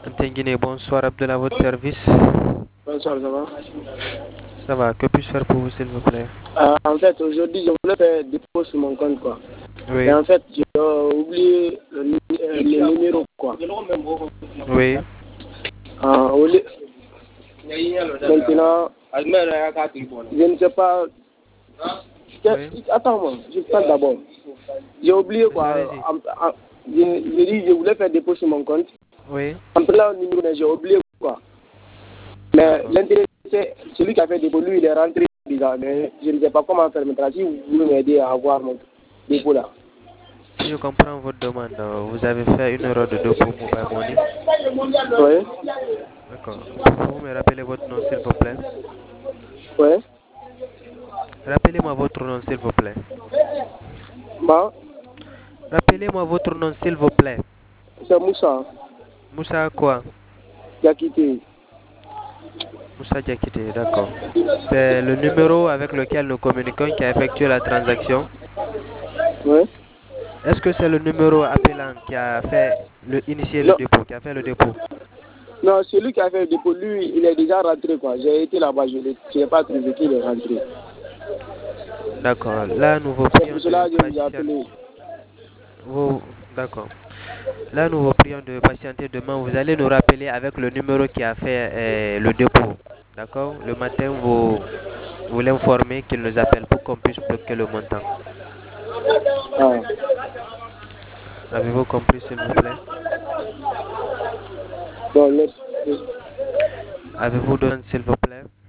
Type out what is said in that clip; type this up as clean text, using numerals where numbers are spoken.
Tenguine, bonsoir Abdullah, à votre service. Bonsoir, ça va? Ça va, que puis-je faire pour vous s'il vous plaît? En fait, aujourd'hui, je voulais faire des dépôt sur mon compte, quoi. Et Oui, en fait, j'ai oublié le numéro, quoi. oui, Au lieu- Maintenant, je ne sais pas. oui. Attends-moi, je parle d'abord. J'ai oublié, Monsieur, quoi. allez-y. J'ai dit, je voulais faire dépôt sur mon compte. Oui, En prenant le numéro, mais j'ai oublié, quoi. Mais d'accord. l'intérêt, c'est celui qui a fait dépôt, lui, il est rentré déjà. Mais je ne sais pas comment faire maintenant. Si vous voulez m'aider à avoir mon dépôt là. Si je comprends votre demande, vous avez fait une erreur de dépôt mobile money. Oui, D'accord. Pouvez-vous me rappeler votre nom s'il vous plaît? oui. Rappelez-moi votre nom s'il vous plaît. Bon, Rappelez-moi votre nom s'il vous plaît. c'est Moussa, Moussa quoi? qui a quitté. Moussa Diakité, d'accord. C'est le numéro avec lequel nous communiquons qui a effectué la transaction. Oui. Est-ce que c'est le numéro appelant qui a fait initier le Non, dépôt, qui a fait le dépôt? non, celui qui a fait le dépôt, lui, il est déjà rentré, quoi. J'ai été là-bas, je n'ai pas trouvé qu'il est rentré. D'accord. Là, nous vous C'est prions pour de cela que je vous ai patienter. appelé. D'accord. Là, nous vous prions de patienter demain. Vous allez nous rappeler avec le numéro qui a fait le dépôt. D'accord. Le matin, vous l'informez qu'il nous appelle pour qu'on puisse bloquer le montant. Ah. Avez-vous compris, s'il vous plaît? Bon, merci. Avez-vous donné, s'il vous plaît?